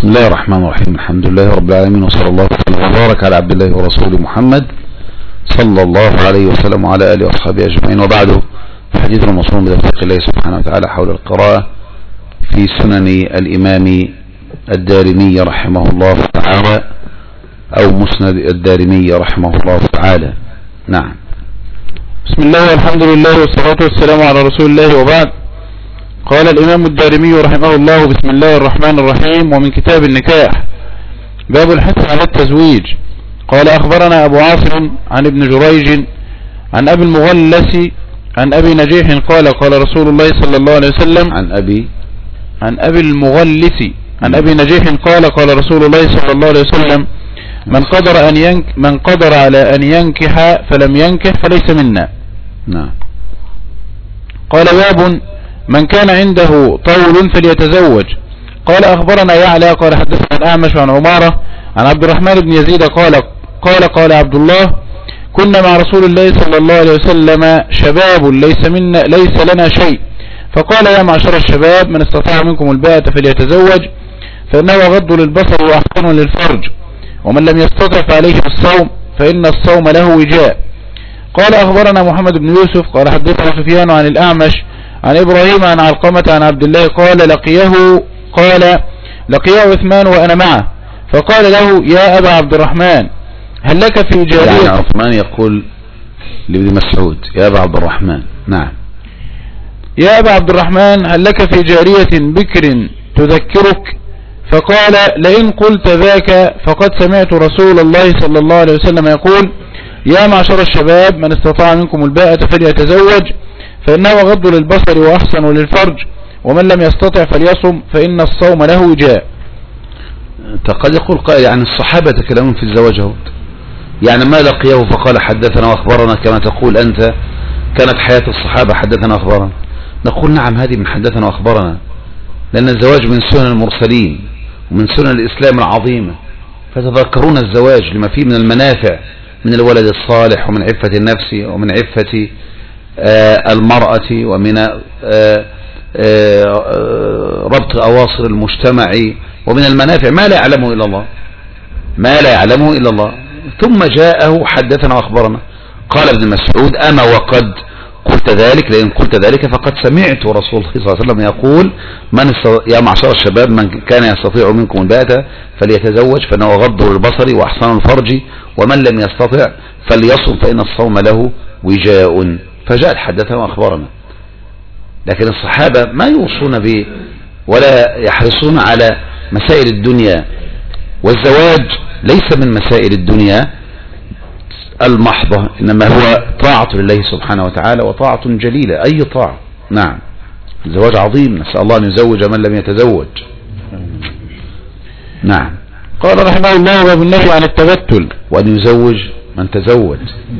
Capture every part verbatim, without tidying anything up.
بسم الله الرحمن الرحيم. الحمد لله رب العالمين، وصلى الله وسلم وبارك على عبد الله ورسوله محمد صلى الله عليه وسلم وعلى آله وأصحابه أجمعين، وبعده حديث المصون بتوفيق الله سبحانه وتعالى حول القراءة في سنن الإمام الدارمي رحمه الله تعالى، أو مسند الدارمي رحمه الله تعالى. نعم. بسم الله والحمد لله والصلاة والسلام على رسول الله، وبعد. قال الإمام الدارمي رحمه الله: بسم الله الرحمن الرحيم. ومن كتاب النكاح باب الحث على التزويج. قال: أخبرنا أبو عاصم عن ابن جريج عن أبي المغلس عن أبي نجيح قال: قال رسول الله صلى الله عليه وسلم عن أبي عن أبي المغلس عن أبي نجيح قال: قال رسول الله صلى الله عليه وسلم: من قدر أن ينك من قدر على أن ينكح فلم ينكح فليس منا. نعم. قال: باب من كان عنده طول فليتزوج. قال: أخبرنا يعلى قال: حدثنا الأعمش عن عمارة عن عبد الرحمن بن يزيد قال قال قال عبد الله: كنا مع رسول الله صلى الله عليه وسلم شباب ليس منا ليس لنا شيء، فقال: يا معشر الشباب من استطاع منكم الباءة فليتزوج، فإنه غض للبصر وأحسن للفرج، ومن لم يستطع فعليه بالصوم، فإن الصوم له وجاء. قال: أخبرنا محمد بن يوسف قال: حدثنا سفيان عن الأعمش عن إبراهيم عن علقمة عن عبد الله قال: لقيه قال لقيه عثمان وأنا معه، فقال له: يا أبا عبد الرحمن هل لك في جارية؟ يعني عثمان يقول لابن مسعود: يا أبا عبد الرحمن. نعم. يا أبا عبد الرحمن هل لك في جارية بكر تذكرك؟ فقال: لئن قلت ذاك فقد سمعت رسول الله صلى الله عليه وسلم يقول: يا معشر الشباب من استطاع منكم الباءة فليتزوج، فإنه غض للبصر وأحسن للفرج، ومن لم يستطع فليصم، فإن الصوم له وجاء. قد يقول قائل: يعني الصحابة تكلمون في الزواج اهو، يعني ما لقيه فقال حدثنا وأخبرنا كما تقول أنت كانت حياة الصحابة حدثنا وأخبرنا؟ نقول: نعم، هذه من حدثنا وأخبرنا، لأن الزواج من سنن المرسلين ومن سنن الإسلام العظيمة، فتذكرون الزواج لما فيه من المنافع، من الولد الصالح، ومن عفة النفس، ومن عفة آه المرأة، ومن آه آه ربط أواصر المجتمع، ومن المنافع ما لا يعلمه إلا الله ما لا يعلمه إلا الله. ثم جاءه حدثنا وأخبرنا. قال ابن مسعود: أما وقد قلت ذلك، لأن قلت ذلك فقد سمعت رسول الله صلى الله عليه وسلم يقول: من يا معشر الشباب من كان يستطيع منكم الباءة فليتزوج، فإنه غض للبصر وأحسن الفرج، ومن لم يستطع فليصم، فإن الصوم له وجاء. فجاء حدثنا وأخبرنا. لكن الصحابة ما يوصون به ولا يحرصون على مسائل الدنيا، والزواج ليس من مسائل الدنيا المحضة، إنما هو طاعة لله سبحانه وتعالى، وطاعة جليلة، أي طاعة. نعم. الزواج عظيم، نسأل الله أن يزوج من لم يتزوج. نعم. قال رحمه الله: باب النهي عن التبتل، وأن يزوج من تزوج.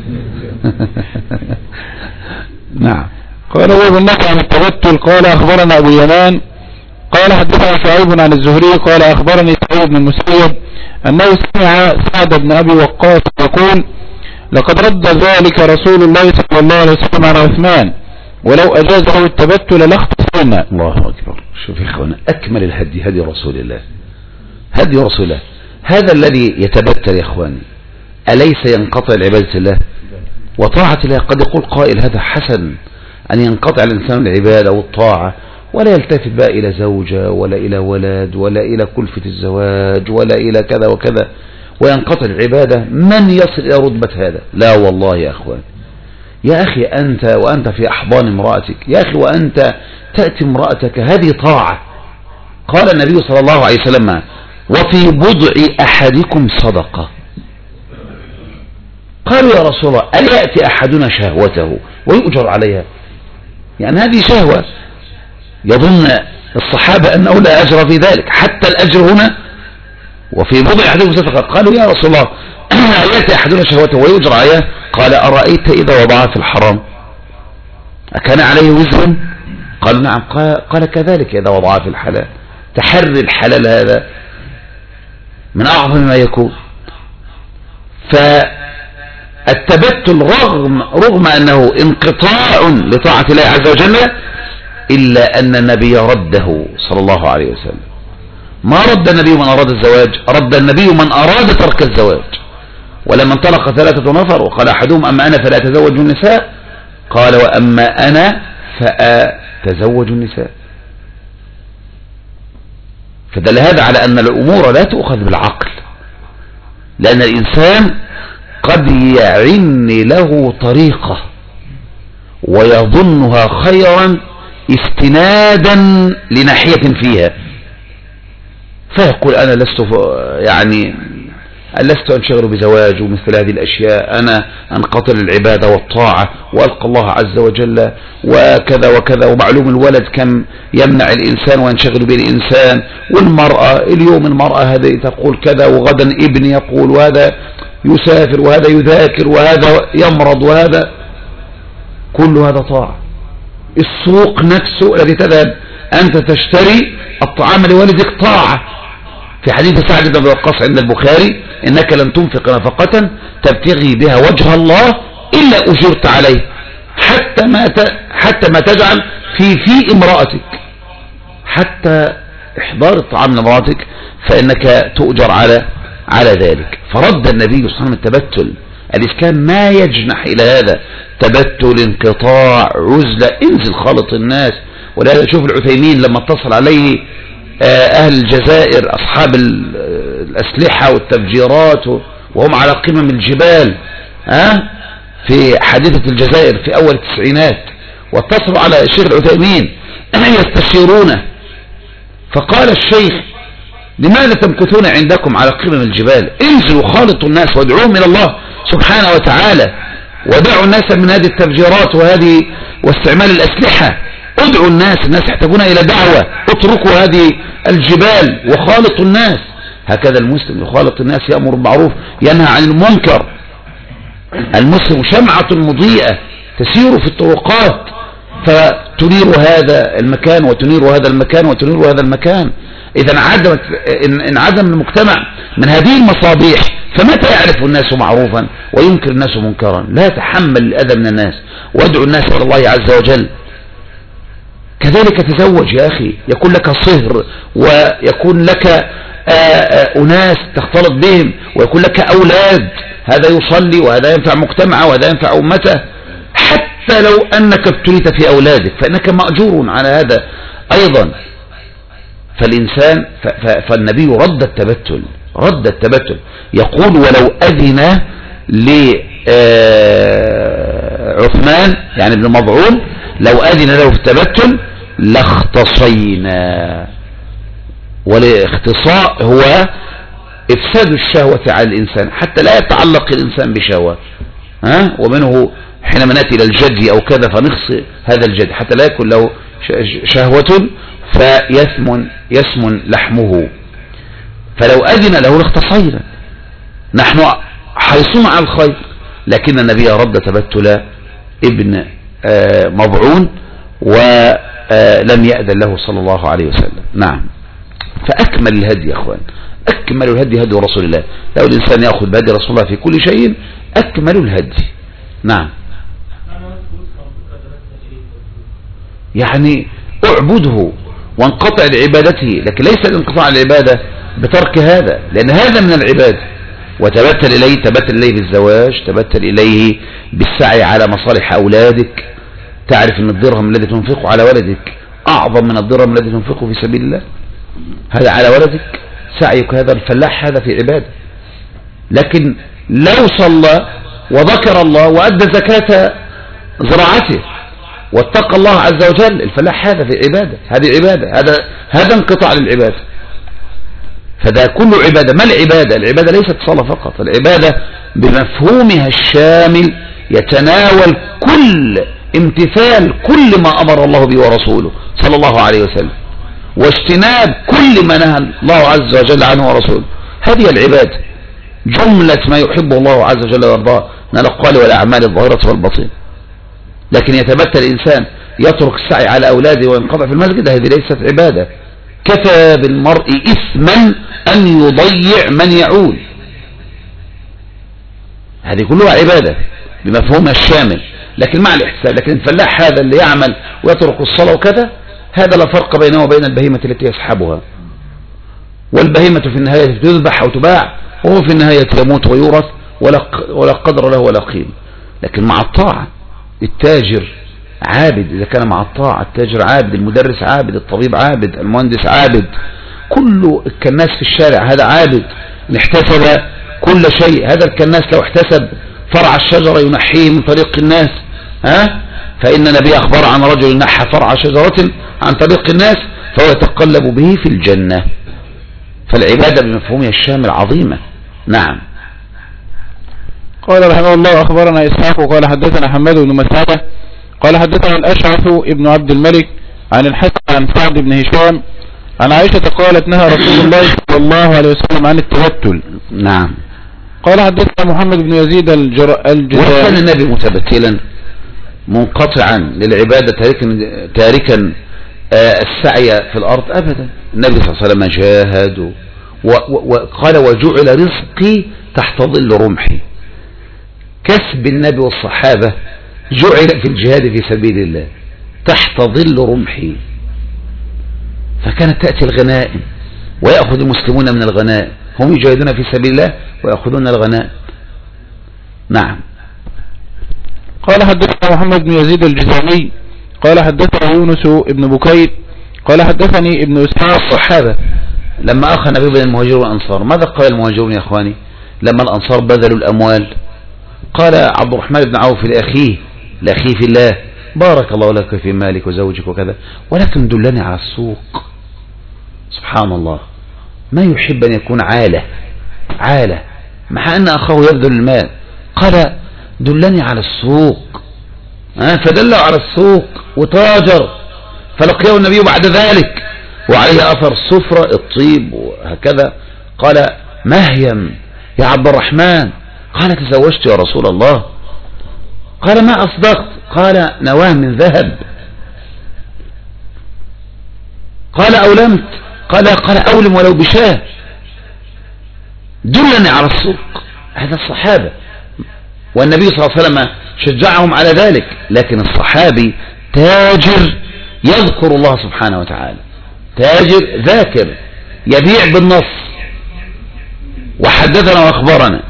نعم. قال: باب النهي عن التبتل. قال: أخبرنا أبو يمان قال: حدثنا شعيب عن الزهري قال: أخبرني سعيد بن المسيب أنه سمع سعد بن أبي وقاص يقول: لقد رد ذلك رسول الله صلى الله عليه وسلم على عثمان، ولو أجازه التبتل لاختصرنا. الله أكبر. شوف يا إخوانا، أكمل الهدي هدي رسول الله، هدي رسول الله. هذا الذي يتبتل يا إخواني أليس ينقطع العبادة الله وطاعة الله؟ قد يقول قائل: هذا حسن أن ينقطع الإنسان العبادة والطاعة، ولا يلتفت بقى إلى زوجة ولا إلى ولد ولا إلى كلفة الزواج ولا إلى كذا وكذا، وينقطع العبادة. من يصل إلى رتبة هذا؟ لا والله يا أخوان. يا أخي أنت وأنت في أحضان امرأتك، يا أخي وأنت تأتي امرأتك، هذه طاعة. قال النبي صلى الله عليه وسلم: وفي بضع أحدكم صدقة. قالوا: يا رسول الله، ألا يأتي أحدنا شهوته ويؤجر عليها؟ يعني هذه شهوة. يظن الصحابة أنه لا أجر في ذلك، حتى الأجر هنا وفي بضع أحدكم صدقة. قالوا: يا رسول الله، ألا يأتي أحدنا شهوته ويؤجر عليها؟ قال: أرأيت إذا وضعها في الحرام أكان عليه وزر؟ قالوا: نعم. قال: كذلك إذا وضعها في الحلال. تحري الحلال هذا من أعظم ما يكون. فالتبتل رغم رغم أنه انقطاع لطاعة الله عز وجل، إلا أن النبي رده صلى الله عليه وسلم، ما رد النبي من أراد الزواج، رد النبي من أراد ترك الزواج. ولما انطلق ثلاثة نفر وقال أحدهم أما أنا فلا أتزوج النساء، قال وأما أنا فأتزوج النساء. فدل هذا على أن الأمور لا تؤخذ بالعقل، لأن الإنسان قد يعن له طريقة ويظنها خيرا استنادا لناحية فيها، فيقول أنا لست يعني لست أنشغل بزواج ومثل هذه الأشياء، أنا أنقطع العبادة والطاعة وألقى الله عز وجل وكذا وكذا. ومعلوم الولد كم يمنع الإنسان وينشغل به الإنسان، والمرأة اليوم المرأة هذه تقول كذا وغدا ابن يقول، وهذا يسافر وهذا يذاكر وهذا يمرض وهذا كل هذا طاعة. السوق نفسه الذي تذهب أنت تشتري الطعام لوالدك طاعة. في حديث سعد بن وقاص عند البخاري إنك لن تنفق نفقة تبتغي بها وجه الله إلا أجرت عليه حتى ما حتى ما تجعل في في امرأتك، حتى إحضار الطعام لامرأتك فإنك تؤجر على على ذلك. فرد النبي صلى الله عليه وسلم التبتل. الإسلام ما يجنح إلى هذا، تبتل، انقطاع، عزلة، انزل خالط الناس. ولهذا شوف العثيمين لما اتصل عليه أهل الجزائر أصحاب الأسلحة والتفجيرات وهم على قمم الجبال ها في حادثة الجزائر في أول التسعينات، واتصلوا على الشيخ العثيمين يستشيرونه، فقال الشيخ لماذا تمكثون عندكم على قمم الجبال؟ انزلوا خالطوا الناس وادعوهم إلى الله سبحانه وتعالى، ودعوا الناس من هذه التفجيرات وهذه واستعمال الأسلحة. ادعوا الناس، الناس يحتاجون إلى دعوة. اتركوا هذه الجبال وخالطوا الناس. هكذا المسلم يخالط الناس، يأمر بالمعروف ينهى عن المنكر. المسلم شمعة مضيئة تسير في الطرقات فتنير هذا المكان وتنير هذا المكان وتنير هذا المكان. إذا انعدمت انعدم المجتمع من هذه المصابيح فمتى يعرف الناس معروفا وينكر الناس منكرا؟ لا يتحمل الأذى من الناس وادعو الناس إلى الله عز وجل. كذلك تزوج يا أخي، يكون لك صهر ويكون لك أناس تختلط بهم ويكون لك أولاد، هذا يصلي وهذا ينفع مجتمعه وهذا ينفع أمته. حتى لو أنك ابتليت في أولادك فإنك مأجور على هذا أيضا. فالإنسان فالنبي رد التبتل، رد التبتل. يقول ولو أذن لعثمان يعني ابن مظعون لو أذن له في التبتل لاختصينا. والاختصاء هو إفساد الشهوة على الإنسان حتى لا يتعلق الإنسان بشهوة، ها؟ ومنه حينما نأتي إلى الجدي أو كذا فنخصي هذا الجدي حتى لا يكون له شهوة فيثمن يسمن لحمه. فلو أذن له لاختصينا، نحن حريصون على الخير، لكن النبي رد تبتل ابن مضعون ولم يأذن له صلى الله عليه وسلم. نعم. فأكمل الهدي يا أخوان، أكمل الهدي هدي رسول الله. لو الإنسان يأخذ بهدي رسول الله في كل شيء أكمل الهدي. نعم. يعني اعبده وانقطع لعبادته، لكن ليس الانقطاع العبادة بترك هذا، لأن هذا من العبادة. وتبتل إليه، تبتل إليه بالزواج، تبتل إليه بالسعي على مصالح أولادك. تعرف أن الدرهم الذي تنفقه على ولدك أعظم من الدرهم الذي تنفقه في سبيل الله. هذا على ولدك سعيك، هذا الفلاح هذا في عبادة. لكن لو صلى وذكر الله وأدى زكاة زراعته واتقى الله عز وجل، الفلاح هذا في عبادة، هذه عبادة، هذا هذا انقطاع للعبادة. فده كله عبادة. ما العبادة؟ العبادة ليست صلاة فقط، العبادة بمفهومها الشامل يتناول كل امتثال كل ما أمر الله به ورسوله صلى الله عليه وسلم، واجتناب كل ما نهى الله عز وجل عنه ورسوله. هذه العبادة جملة ما يحبه الله عز وجل ويرضاه من الأقوال والأعمال الظاهرة والباطنة. لكن يتبتل الإنسان يترك السعي على أولاده وينقطع في المسجد، هذه ليست عبادة. كفى بالمرء إثما أن يضيع من يعول. هذه كلها عبادة بمفهومها الشامل لكن مع الاحتساب. لكن الفلاح هذا اللي يعمل ويترك الصلاة وكذا، هذا لا فرق بينه وبين البهيمة التي يسحبها. والبهيمة في النهاية تذبح أو تباع، وهو في النهاية يموت ويورث ولا قدر له ولا قيمة. لكن مع الطاعة التاجر عابد، إذا كان مع الطاعة التاجر عابد، المدرس عابد، الطبيب عابد، المهندس عابد، كل الكناس في الشارع هذا عابد، إن احتسب كل شيء. هذا الكناس لو احتسب فرع الشجرة ينحيه من طريق الناس، ها؟ فإن النبي أخبر عن رجل نحى فرع شجرة عن طريق الناس فهو يتقلب به في الجنة. فالعبادة بمفهومها الشامل عظيمة. نعم. قال رحمه الله أخبرنا إسحاق قال حدثنا حماد بن مسعدة قال حدثنا الأشعث ابن عبد الملك عن الحسن عن سعد بن هشام عن عائشة قالت نهى رسول الله صلى الله عليه وسلم عن التبتل. نعم. قال حدثنا محمد بن يزيد الجزائري وكان النبي متبتلا منقطعا للعبادة تاركا, تاركا آه السعي في الأرض أبدا. النبي صلى الله عليه وسلم جاهد وقال وجعل رزقي تحت ظل رمحي. كسب النبي والصحابة جعل في الجهاد في سبيل الله تحت ظل رمحي. فكانت تأتي الغنائم ويأخذ المسلمون من الغنائم، هم يجاهدون في سبيل الله ويأخذون الغنائم. نعم. قال حدثنا محمد بن يزيد الجزامي قال حدثنا يونس ابن بكير قال حدثني ابن اسحاق. الصحابة لما أخى النبي بين المهاجرين والأنصار ماذا قال المهاجرون يا إخواني لما الأنصار بذلوا الأموال؟ قال عبد الرحمن بن عوف لأخيه لأخيه في الله بارك الله لك في مالك وزوجك وكذا، ولكن دلني على السوق. سبحان الله، ما يحب أن يكون عالة عالة مع أن أخاه يبذل المال. قال دلني على السوق، فدله على السوق وتاجر. فلقيه النبي بعد ذلك وعليه أثر الصفرة الطيب وهكذا. قال مهيم يا عبد الرحمن؟ قال تزوجت يا رسول الله. قال ما أصدقت؟ قال نواه من ذهب. قال أولمت؟ قال قال أولم ولو بشاه. دلني على السوق. هذا الصحابة، والنبي صلى الله عليه وسلم شجعهم على ذلك. لكن الصحابي تاجر يذكر الله سبحانه وتعالى، تاجر ذاكر يبيع بالنص وحدثنا واخبرنا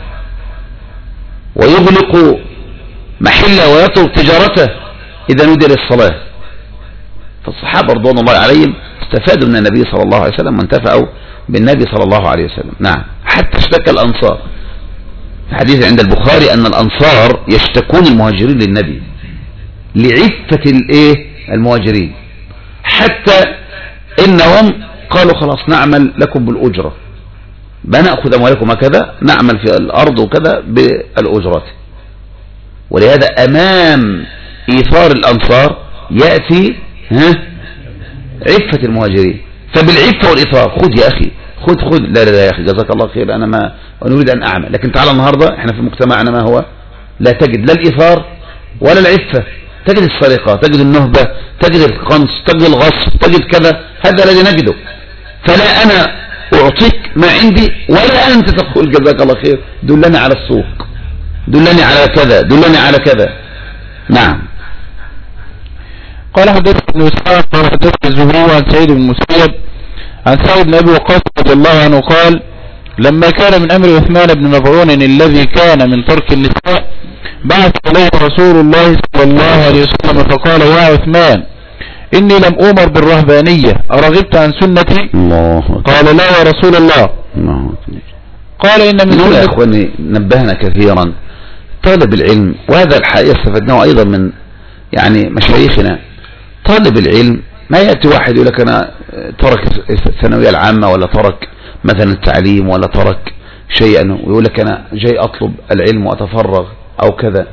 ويغلق محله ويترك تجارته إذا نودي للصلاة. فالصحابة رضوان الله عليهم استفادوا من النبي صلى الله عليه وسلم وانتفعوا بالنبي صلى الله عليه وسلم. نعم. حتى اشتكى الأنصار في حديث عند البخاري أن الأنصار يشتكون المهاجرين للنبي لعفة الايه المهاجرين، حتى إنهم قالوا خلاص نعمل لكم بالأجرة، بنأخذ أموالكم هكذا، نعمل في الأرض وكذا بالأجرة. ولهذا أمام إيثار الأنصار يأتي ها عفة المهاجرين. فبالعفة والإيثار خذ يا أخي، خذ خذ لا لا لا يا أخي جزاك الله خير، أنا ما نريد أن أعمل. لكن تعال النهاردة إحنا في مجتمعنا ما هو، لا تجد لا الإيثار ولا العفة، تجد السرقة، تجد النهبة، تجد القنص، تجد الغصب، تجد كذا. هذا الذي نجده. فلا أنا أعطيك ما عندي ولا أنت تقول جزاك الله خير، دلني على السوق، دلني على كذا، دلني على كذا. نعم. قال حدثنا ابن اسحاق قال حدثنا الزهري عن سعيد بن المسيب عن سعد بن ابي وقاص رضي الله عنه قال لما كان من امر عثمان بن مظعون الذي كان من ترك النساء بعث اليه رسول الله صلى الله عليه وسلم فقال يا عثمان إني لم أؤمر بالرهبانية أرغبت عن سنتي؟ الله. قال لا يا رسول الله. الله. قال إن من سنة. يا أخواني نبهنا كثيرا طالب العلم، وهذا الحقيقة استفدناه أيضا من يعني مشايخنا. طالب العلم ما يأتي واحد يقول لك أنا ترك الثانوية العامة ولا ترك مثلا التعليم ولا ترك شيئا ويقول لك أنا جاي أطلب العلم وأتفرغ أو كذا.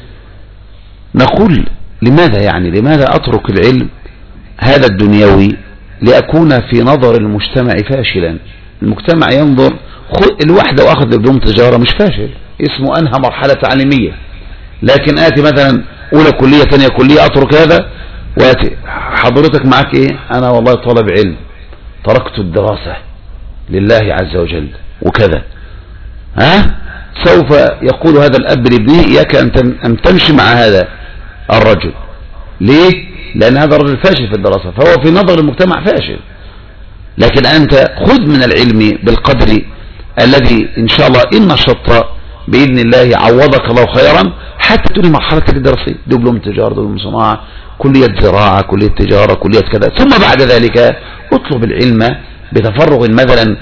نقول لماذا يعني لماذا أترك العلم هذا الدنيوي لأكون في نظر المجتمع فاشلا؟ المجتمع ينظر الواحدة وأخذ دبلوم تجارة مش فاشل، اسمه أنهى مرحلة تعليمية. لكن آتي مثلا أولى كلية ثانية كلية أترك هذا وآتي حضرتك معك إيه؟ أنا والله طالب علم تركت الدراسة لله عز وجل وكذا. ها سوف يقول هذا الأب لابنه إياك أن تمشي مع هذا الرجل. ليه؟ لأن هذا الرجل فاشل في الدراسة، فهو في نظر المجتمع فاشل. لكن أنت خذ من العلم بالقدر الذي إن شاء الله إن نشطت بإذن الله عوضك الله خيرا حتى تولي مرحلة الدراسية، دبلوم تجارة، دبلوم صناعة، كلية زراعة، كلية تجارة، كلية كذا، ثم بعد ذلك اطلب العلم بتفرغ مثلا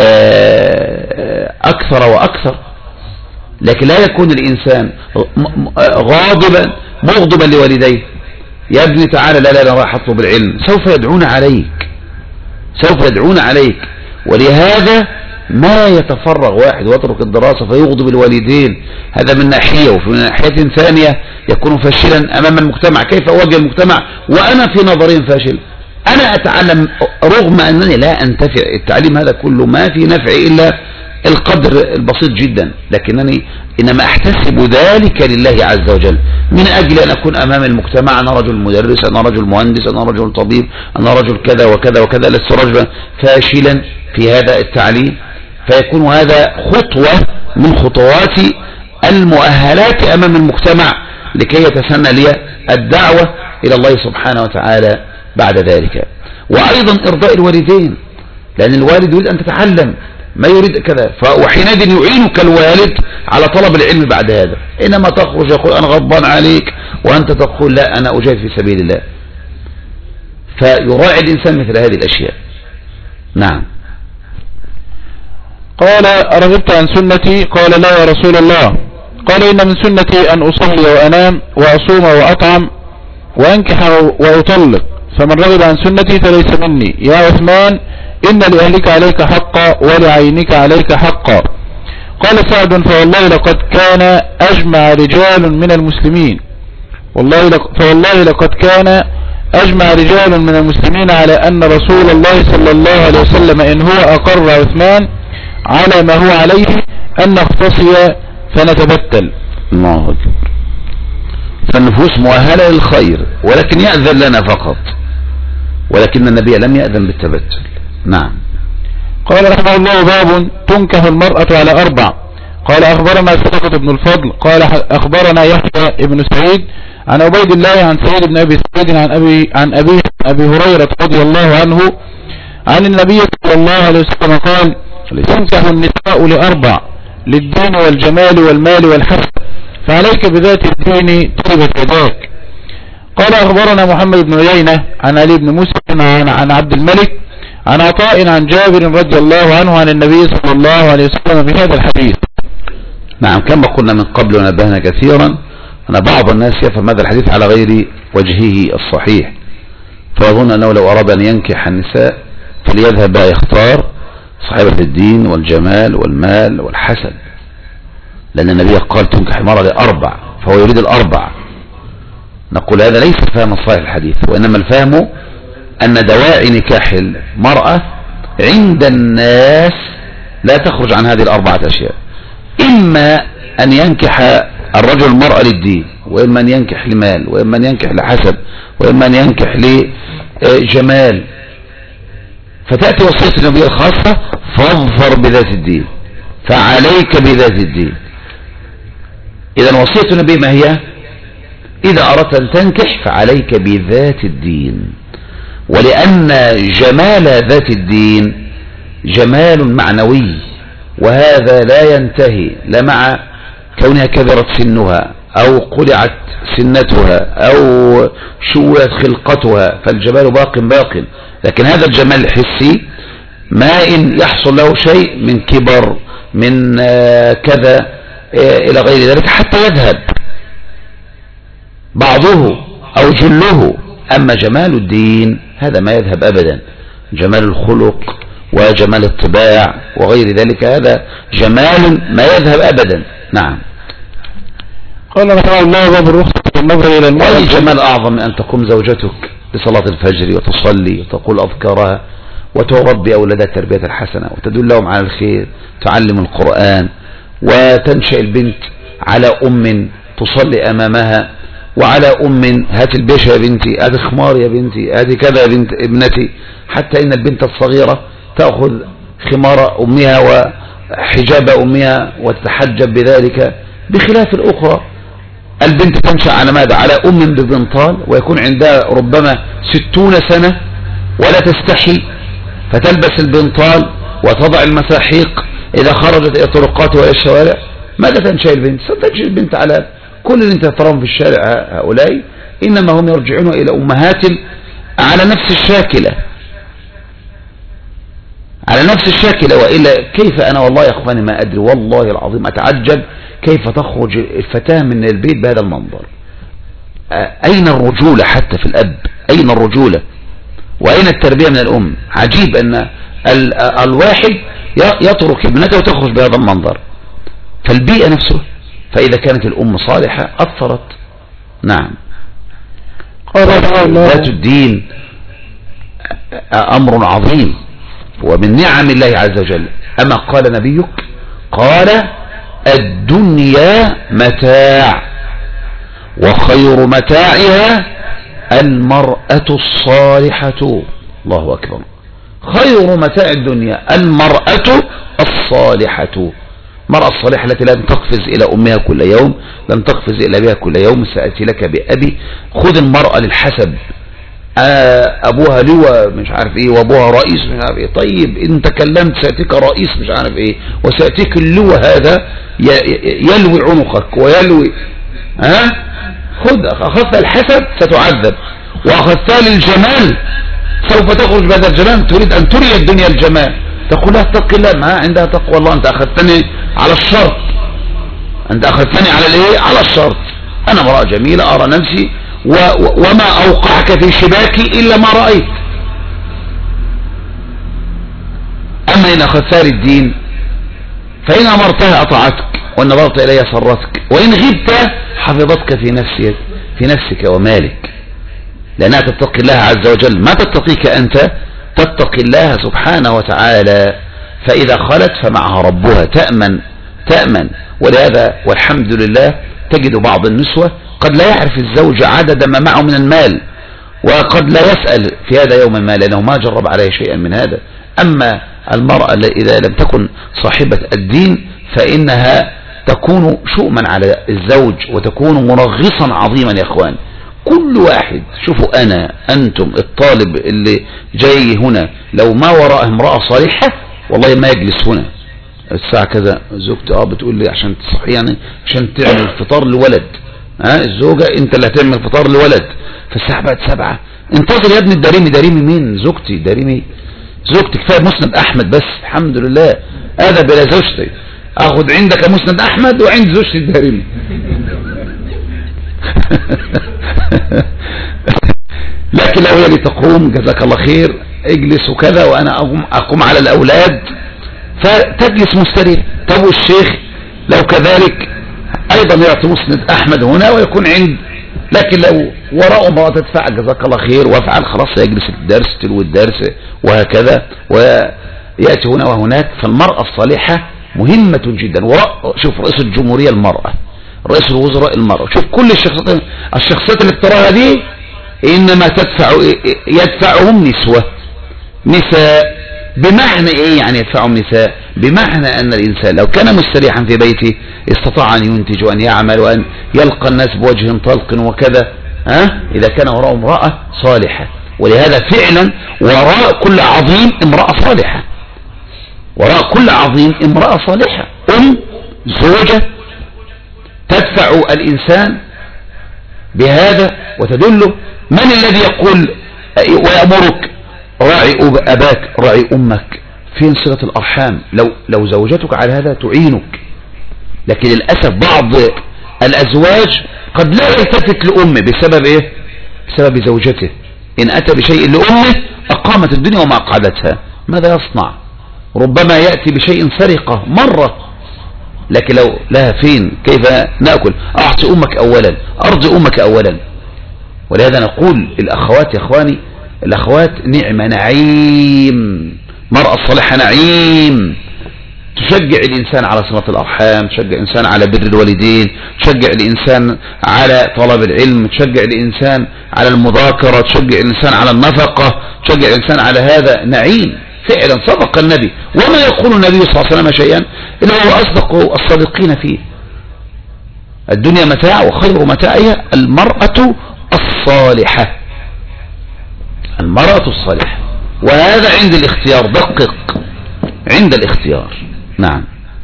أكثر وأكثر. لكن لا يكون الإنسان غاضبا مغضبا لوالديه، يا ابني تعالى، لا لا لا راح اطلب العلم، سوف يدعون عليك، سوف يدعون عليك. ولهذا ما يتفرغ واحد ويترك الدراسة فيغضب الوالدين، هذا من ناحية. وفي ناحية ثانية يكون فاشلا أمام المجتمع. كيف أواجه المجتمع وأنا في نظرهم فاشل؟ أنا أتعلم رغم أنني لا أنتفع. التعليم هذا كله ما في نفع إلا القدر البسيط جدا، لكنني إنما أحتسب ذلك لله عز وجل من أجل أن أكون أمام المجتمع أنا رجل مدرس، أنا رجل مهندس، أنا رجل طبيب، أنا رجل كذا وكذا وكذا، لست رجلا فاشلا في هذا التعليم. فيكون هذا خطوة من خطوات المؤهلات أمام المجتمع لكي يتسنى لي الدعوة إلى الله سبحانه وتعالى بعد ذلك. وأيضا إرضاء الوالدين، لأن الوالد يريد أن تتعلم، ما يريد كذا، وحينئذ يعينك الوالد على طلب العلم بعد هذا. إنما تخرج يقول أنا غضبان عليك وأنت تقول لا أنا أجاهد في سبيل الله. فيراعي الإنسان مثل هذه الأشياء. نعم. قال أرغبت عن سنتي؟ قال لا يا رسول الله. قال إن من سنتي أن أصلي وأنام وأصوم وأطعم وأنكح وأطلق، فمن رغب عن سنتي فليس مني. يا عثمان إن لأهلك عليك حقا ولعينك عليك حقا. قال سعد فوالله لقد كان أجمع رجال من المسلمين والله لق... فوالله لقد كان أجمع رجال من المسلمين على أن رسول الله صلى الله عليه وسلم إن هو أقر عثمان على ما هو عليه أن نختصي فنتبتل. الله أكبر. فالنفوس مؤهلة للخير، ولكن يأذن لنا فقط، ولكن النبي لم يأذن بالتبتل. نعم. قال رحمه الله باب تنكح المرأة على أربع. قال أخبرنا صدقة بن الفضل قال أخبرنا يحيى ابن سعيد عن عبيد الله عن سعيد بن أبي سعيد عن أبي عن أبي أبي هريرة رضي الله عنه عن النبي صلى الله عليه وسلم قال تنكح النساء لأربع: للدين والجمال والمال والحسب، فعليك بذات الدين تربت يداك. قال أخبرنا محمد بن عيينة عن علي بن مسلم عن, عن عبد الملك عن عطاء عن جابر رضي الله عنه عن النبي صلى الله عليه وسلم بهذا الحديث. نعم. كما قلنا من قبل ونبهنا كثيرا أن بعض الناس يفهم هذا الحديث على غير وجهه الصحيح، فأظن أنه لو أراد أن ينكح النساء فليذهب بقى يختار صاحبة الدين والجمال والمال والحسب، لأن النبي قال تنكح المرأة لأربع، فهو يريد الأربع. نقول هذا ليس فهم صحيح الحديث، وإنما الفهم أن دواعي نكاح المرأة عند الناس لا تخرج عن هذه الأربعة أشياء: إما أن ينكح الرجل المرأة للدين، وإما أن ينكح لمال، وإما أن ينكح لحسب، وإما أن ينكح لجمال. فتأتي وصية النبي الخاصة: فاظفر بذات الدين، فعليك بذات الدين. إذا وصية النبي ما هي؟ إذا أردت أن تنكح فعليك بذات الدين. ولأن جمال ذات الدين جمال معنوي، وهذا لا ينتهي لا مع كونها كبرت سنها أو قلعت سنتها أو شوت خلقتها، فالجمال باق باق. لكن هذا الجمال الحسي ما إن يحصل له شيء من كبر من كذا إلى غير ذلك حتى يذهب بعضه أو جله. أما جمال الدين هذا ما يذهب أبدا، جمال الخلق وجمال الطباع وغير ذلك هذا جمال ما يذهب أبدا. نعم. قال رحمه الله باب الرخصة والنظر إلى المرأة. أي جمال أعظم من أن تقوم زوجتك لصلاة الفجر وتصلي وتقول أذكارها وتربي أولادها التربية الحسنة وتدلهم على الخير، تعلم القرآن، وتنشأ البنت على أم تصلي أمامها، وعلى أم هات البيش يا بنتي، هات خمار يا بنتي، هات كذا يا بنت ابنتي، حتى إن البنت الصغيرة تأخذ خمار أمها وحجاب أمها وتتحجب بذلك، بخلاف الأخرى البنت تنشأ على ماذا؟ على أم ببنطال، ويكون عندها ربما ستون سنة ولا تستحي، فتلبس البنطال وتضع المساحيق إذا خرجت إلى الطرقات وإلى الشوارع. ماذا تنشأ البنت؟ ستنشأ البنت على كل اللي انت تراهم في الشارع هؤلاء إنما هم يرجعون إلى أمهات على نفس الشاكلة على نفس الشاكلة. وإلا كيف أنا والله يا أخواني ما أدري والله العظيم أتعجب كيف تخرج الفتاة من البيت بهذا المنظر. أين الرجولة حتى في الأب؟ أين الرجولة وأين التربية من الأم؟ عجيب أن الواحد يترك ابنته وتخرج بهذا المنظر. فالبيئة نفسه، فإذا كانت الأم صالحة أثرت. نعم. ذات الدين أمر عظيم ومن نعم الله عز وجل. أما قال نبيك قال الدنيا متاع وخير متاعها المرأة الصالحة. الله أكبر. خير متاع الدنيا المرأة الصالحة. المرأة الصالحة التي لن تقفز إلى أمها كل يوم، لن تقفز إلى أبيها كل يوم. سأتي لك بأبي. خذ المرأة للحسب، أبوها لواء مش عارف إيه وأبوها رئيس مش عارف إيه. طيب إن تكلمت سأتيك رئيس مش عارف إيه وسأتيك اللواء هذا يلوي عنقك ويلوي. ها خذ. أخذت الحسب ستعذب، وأخذت للجمال سوف تخرج بهذا الجمال. تريد أن تري الدنيا الجمال تقول لها اتق الله، ما عندها تقوى الله. أنت أخذتني على الشرط، أنت أخذتني على الإيه؟ على الشرط. أنا امرأة جميلة أرى نفسي و... وما أوقعك في شباكي إلا ما رأيت. أما إن أخذتها للدين فإن أمرتها أطاعتك وإن نظرت إليها سرتك وإن غبت حفظتك في نفسك في نفسك ومالك، لأنها تتقي الله عز وجل. ما تتقيك أنت، تتقي الله سبحانه وتعالى. فإذا خلت فمعها ربها تأمن تأمن. ولهذا والحمد لله تجد بعض النسوة قد لا يعرف الزوج عدد ما معه من المال، وقد لا يسأل في هذا يوم ما لأنه ما جرب عليه شيئا من هذا. أما المرأة إذا لم تكن صاحبة الدين فإنها تكون شؤما على الزوج وتكون منغصا عظيما. يا اخوان كل واحد، شوفوا أنا أنتم الطالب اللي جاي هنا لو ما وراء امرأة صالحة والله ما يجلس هنا الساعة كذا. زوجتي اه بتقول لي عشان تصحي يعني عشان تعمل فطار لولد. ها الزوجة انت اللي هتعمل فطار لولد فالساعة بقت سبعة. انتظر يا ابني الدارمي. دارمي مين؟ زوجتي. دارمي زوجتي. كفاية مسند احمد بس الحمد لله. هذا بلا زوجتي. اخذ عندك مسند احمد وعند زوجتي الدارمي. لكن لو هي اللي تقوم جزاك الله خير اجلس وكذا وانا اقوم, أقوم على الاولاد فتجلس مستريح. طب والشيخ لو كذلك ايضا يعطي مسند احمد هنا ويكون عند. لكن لو وراء امرأة تدفع جزاك الله خير وافعل خلاص يجلس الدرس تلو الدرس وهكذا ويأتي هنا وهناك. فالمرأة الصالحة مهمة جدا. وراء شوف رئيس الجمهورية المرأة، رئيس الوزراء المرأة، شوف كل الشخصيات الشخصيات اللي بتراها دي انما تدفع يدفعهم نسوة نساء. بمعنى ايه يعني يدفعهم نساء؟ بمعنى ان الانسان لو كان مستريحا في بيته استطاع ان ينتج وان يعمل وان يلقى الناس بوجه طلق وكذا. ها اذا كان وراء امرأة صالحة. ولهذا فعلا وراء كل عظيم امرأة صالحة. وراء كل عظيم امرأة صالحة. ام زوجة تدفع الانسان بهذا وتدله. من الذي يقول ويأمرك راعي أباك راعي أمك؟ فين صلة الأرحام؟ لو, لو زوجتك على هذا تعينك. لكن للأسف بعض الأزواج قد لا يلتفت لأمه بسبب إيه؟ بسبب زوجته. إن أتى بشيء لأمه أقامت الدنيا وما أقعدتها. ماذا يصنع؟ ربما يأتي بشيء سرقة مرة. لكن لو لها فين كيف نأكل؟ أعطي أمك أولا، أرضي أمك أولا. ولهذا نقول الأخوات يا أخواني، الأخوات نعمة نعيم. مرأة الصالحة نعيم. تشجع الإنسان على صلة الأرحام، تشجع الإنسان على بر الوالدين، تشجع الإنسان على طلب العلم، تشجع الإنسان على المذاكرة، تشجع الإنسان على النفقة، تشجع الإنسان على هذا. نعيم فعلا. صدق النبي وما يقول النبي صلى الله عليه وسلم شيئا إلا هو أصدق الصادقين فيه. الدنيا متاع وخير متاعها المرأة الصالحة. المرأة الصالحة. وهذا عند الاختيار، دقق عند الاختيار. نعم.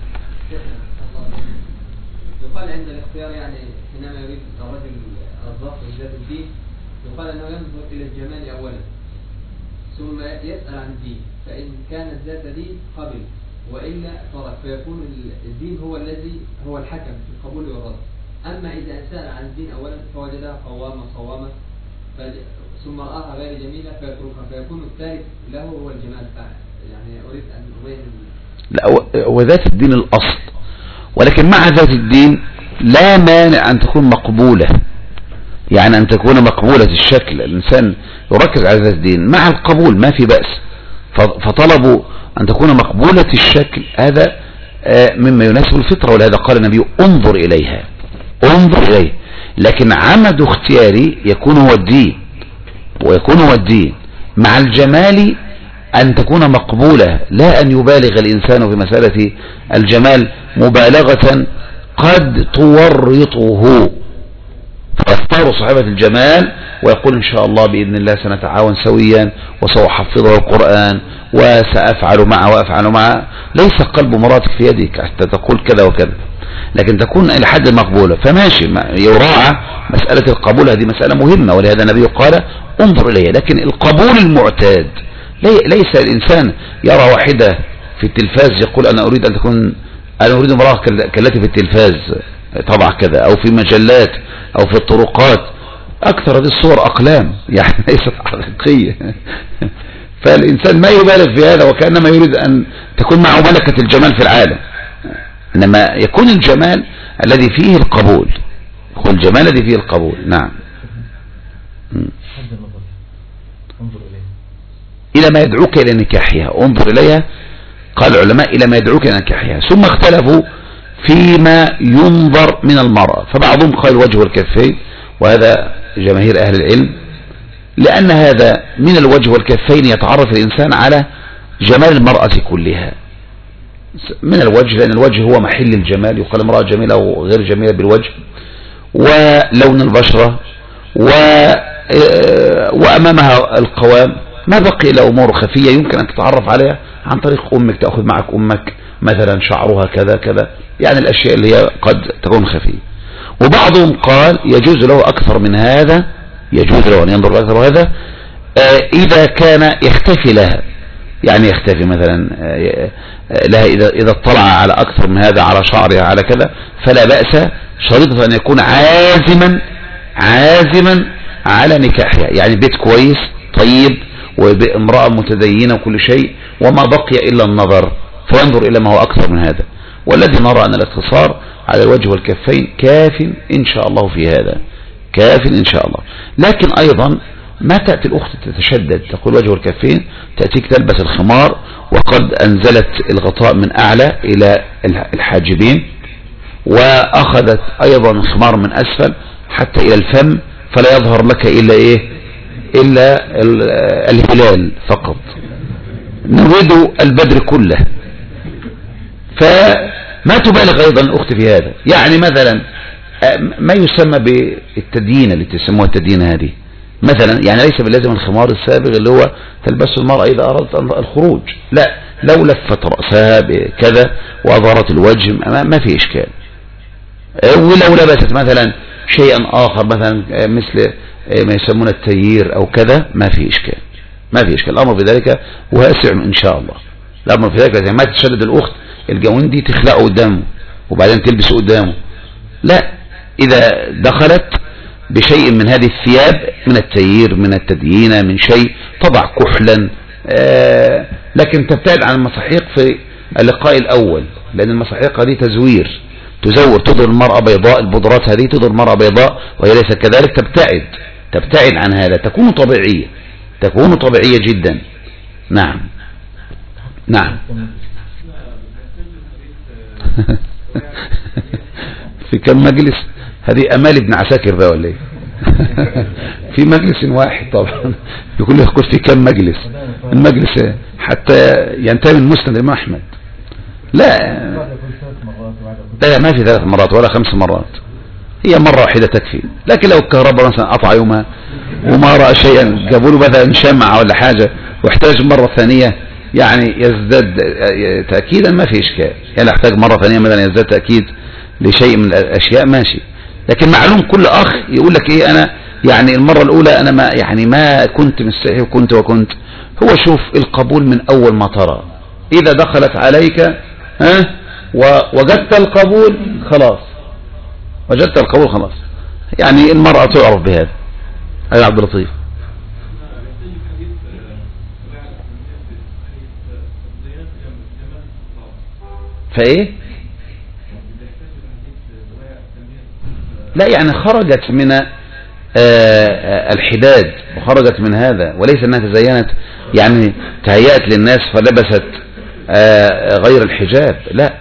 يقال عند الاختيار يعني حينما يريد الرجل الظفر بذات الدين يقال انه ينظر الى الجمال اولا ثم يسأل عن الدين، فان كانت ذات دين قبل والا ترك، فيكون الدين هو الذي هو الحكم في القبول والرد. اما اذا سأل عن الدين اولا فوجدها قوامه صوامه ثم رآها غير جميله فيتركها، فيكون الثالث له هو الجمال. يعني اريد ان ابين. لا، وذات الدين الاصل، ولكن مع ذات الدين لا مانع ان تكون مقبولة، يعني ان تكون مقبولة الشكل، الانسان يركز على ذات الدين مع القبول ما في بأس، فطلبوا ان تكون مقبولة الشكل هذا مما يناسب الفطرة، ولهذا قال النبي انظر اليها انظر اليه. لكن عمد اختياري يكون هو الدين، ويكون هو الدين مع الجمال أن تكون مقبولة، لا أن يبالغ الإنسان في مسألة الجمال مبالغة قد تورطه، فيختار صاحبة الجمال ويقول إن شاء الله بإذن الله سنتعاون سويا وسأحفظه القرآن وسأفعل معه وأفعل معه. ليس قلب مراتك في يدك حتى تقول كذا وكذا، لكن تكون إلى حد مقبولة، فماشي يراعى مسألة القبول، هذه مسألة مهمة، ولهذا النبي قال انظر إليه. لكن القبول المعتاد ليس الإنسان يرى واحدة في التلفاز يقول أنا أريد أن تكون أنا أريد امرأة كالتي في التلفاز طبعا كذا، أو في مجلات أو في الطرقات. أكثر هذه الصور أقلام يعني ليست حقيقية. فالإنسان ما يبالغ في هذا وكأنما يريد أن تكون معه ملكة الجمال في العالم، إنما يكون الجمال الذي فيه القبول، يكون الجمال الذي فيه القبول. نعم. إلى ما يدعوك إلى نكاحها، انظر إليها قال العلماء إلى ما يدعوك إلى نكاحها. ثم اختلفوا فيما ينظر من المرأة، فبعضهم قال الوجه والكفين، وهذا جماهير أهل العلم، لأن هذا من الوجه والكفين يتعرف الإنسان على جمال المرأة كلها من الوجه، لأن الوجه هو محل الجمال، يقال امرأة جميلة أو غير جميلة بالوجه، ولون البشرة، و وأمامها القوام. ما بقي إلى أمور خفية يمكن أن تتعرف عليها عن طريق أمك، تأخذ معك أمك مثلا شعرها كذا كذا، يعني الأشياء اللي هي قد تكون خفية. وبعضهم قال يجوز له أكثر من هذا، يجوز له أن ينظر أكثر من هذا إذا كان يختفي لها، يعني يختفي مثلا لها إذا إذا اطلع على أكثر من هذا، على شعرها على كذا، فلا بأس، شريطة أن يكون عازما عازما على نكاحها، يعني بيت كويس طيب وبامرأة متدينة وكل شيء، وما بقي إلا النظر، فينظر إلى ما هو أكثر من هذا. والذي نرى أن الاقتصار على الوجه والكفين كاف إن شاء الله في هذا، كاف إن شاء الله. لكن أيضا ما تأتي الأخت تتشدد تقول وجه والكفين، تأتيك تلبس الخمار وقد أنزلت الغطاء من أعلى إلى الحاجبين، وأخذت أيضا الخمار من أسفل حتى إلى الفم، فلا يظهر لك إلا إيه إلا الهلال فقط، نريد البدر كله. فما تبالغ أيضا الأخت في هذا، يعني مثلا ما يسمى بالتديين اللي تسموها التديين هذه مثلا، يعني ليس باللازم الخمار السابق اللي هو تلبسه المرأة إذا أردت الخروج، لا، لو لفت رأسها بكذا وأظهرت الوجه ما في إشكال. ولو لبست مثلا شيئا آخر مثلا مثل ما يسمون التيير أو كذا ما في إشكال، ما في إشكال. الأمر في ذلك واسع إن شاء الله. الأمر في ذلك يعني ما تشدد الأخت الجوندي تخلقه قدامه وبعدين تلبسه قدامه، لا، إذا دخلت بشيء من هذه الثياب من التيير من التديين من شيء، تضع كحلا، آه لكن تبتعد عن المساحيق في اللقاء الأول، لأن المساحيق هذه تزوير، تزور، تظهر المرأة بيضاء، البودرات هذه تظهر المرأة بيضاء وهي ليست كذلك، تبتعد تبتعد عن هذا، تكون طبيعية، تكون طبيعية جدا. نعم نعم. في كم مجلس؟ هذه أمال ابن عساكر ده ولا ايه؟ في مجلس واحد طبعا، يقول لي يقول في كم مجلس؟ المجلس حتى ينتهي من مسند الإمام أحمد. لا لا ما في ثلاث مرات ولا خمس مرات، هي مرة واحدة تكفي. لكن لو الكهرباء مثلا قطع يومها وما رأى شيئا، جابوا له مثلا شمعة ولا حاجة واحتاج مرة ثانية يعني يزداد تأكيدا ما في إشكال، يعني احتاج مرة ثانية مثلا يزداد تأكيد لشيء من الأشياء ماشي. لكن معلوم كل أخ يقول لك إيه أنا يعني المرة الأولى أنا ما يعني ما كنت مستحي وكنت وكنت. هو شوف القبول من أول ما ترى، إذا دخلت عليك ها ووجدت القبول خلاص، وجدت القبول خلاص، يعني المرأة تعرف بهذا. يا عبد اللطيف فايه لا يعني خرجت من الحداد وخرجت من هذا، وليس انها تزينت يعني تهيأت للناس فلبست غير الحجاب، لا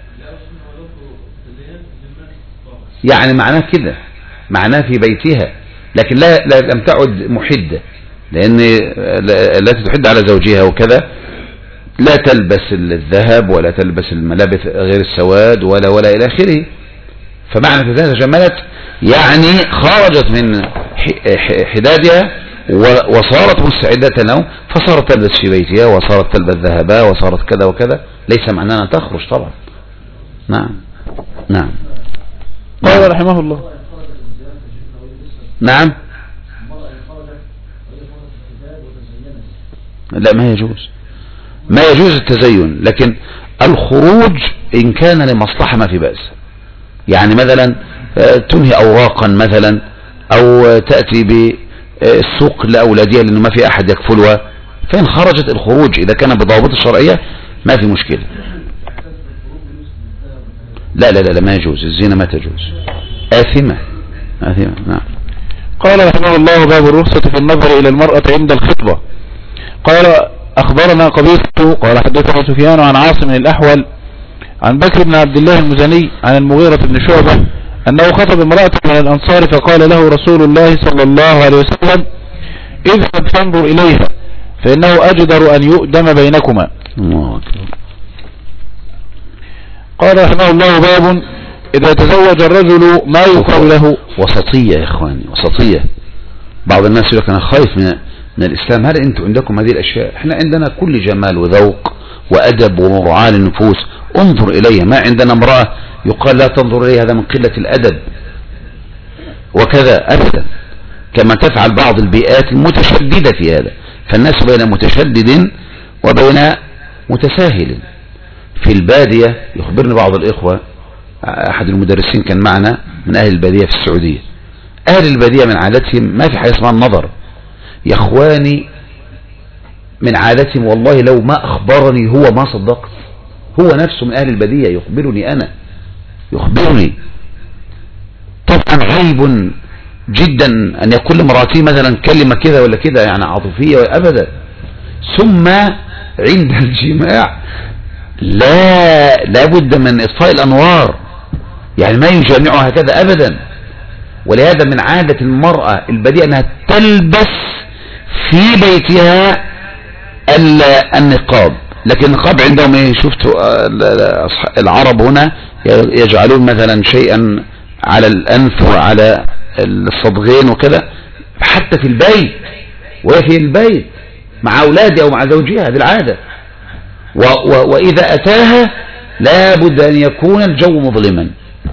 يعني معناه كده، معناه في بيتها، لكن لا, لا لم تعد محدة، لأن التي تحد على زوجها وكذا لا تلبس الذهب ولا تلبس الملابس غير السواد ولا ولا إلى آخره. فمعنى ذلك تجملت يعني خرجت من حدادها وصارت مستعدة له، فصارت تلبس في بيتها وصارت تلبس ذهبا وصارت كذا وكذا، ليس معناه أن تخرج طبعا. نعم نعم. قال رحمه الله نعم لا ما يجوز، ما يجوز التزين، لكن الخروج إن كان لمصلحة ما في بأس. يعني مثلا تنهي أوراقا مثلا أو تأتي بالسوق لأولادها لأنه ما في أحد يكفلها، فإن خرجت الخروج إذا كان بضوابط الشرعية ما في مشكلة. لا لا لا ما يجوز، الزينة ما تجوز، آثمة آثمة. نعم. قال رحمه الله باب الرخصة في النظر إلى المرأة عند الخطبة. قال أخبرنا قبيصة قال حدثنا سفيان عن عاصم الأحول عن بكر بن عبد الله المزني عن المغيرة بن شعبة أنه خطب امرأة من الأنصار فقال له رسول الله صلى الله عليه وسلم اذهب فانظر إليها فإنه أجدر أن يؤدم بينكما. قال رحمه الله باب إذا تزوج الرجل ما يقال له. وسطية يا إخواني، وسطية. بعض الناس يقول لك أنا خايف من, من الإسلام، هل أنتم عندكم هذه الأشياء؟ إحنا عندنا كل جمال وذوق وأدب ومرعاة للنفوس، انظر إليها. ما عندنا امرأة يقال لا تنظر إليها هذا من قلة الأدب وكذا أبدا، كما تفعل بعض البيئات المتشددة في هذا. فالناس بين متشدد وبين متساهل. في البادية يخبرني بعض الإخوة، أحد المدرسين كان معنا من أهل البادية في السعودية، أهل البادية من عادتهم ما في حاجة اسمها النظر يا إخواني، من عادتهم والله لو ما أخبرني هو ما صدقت، هو نفسه من أهل البادية يخبرني أنا يخبرني طبعا عيب جدا أن يقول لمراتي مثلا كلمة كذا ولا كذا يعني عاطفية أبدا، ثم عند الجماع لا لابد من إطفاء الأنوار، يعني ما يجامعها هكذا أبدا. ولهذا من عادة المرأة البديئة أنها تلبس في بيتها النقاب، لكن النقاب عندهم ايه؟ شفتوا العرب هنا يجعلون مثلا شيئا على الأنف وعلى الصدغين وكذا، حتى في البيت وهي في البيت مع أولادها أو مع زوجها، هذه العادة. وإذا أتاها لابد أن يكون الجو مظلما،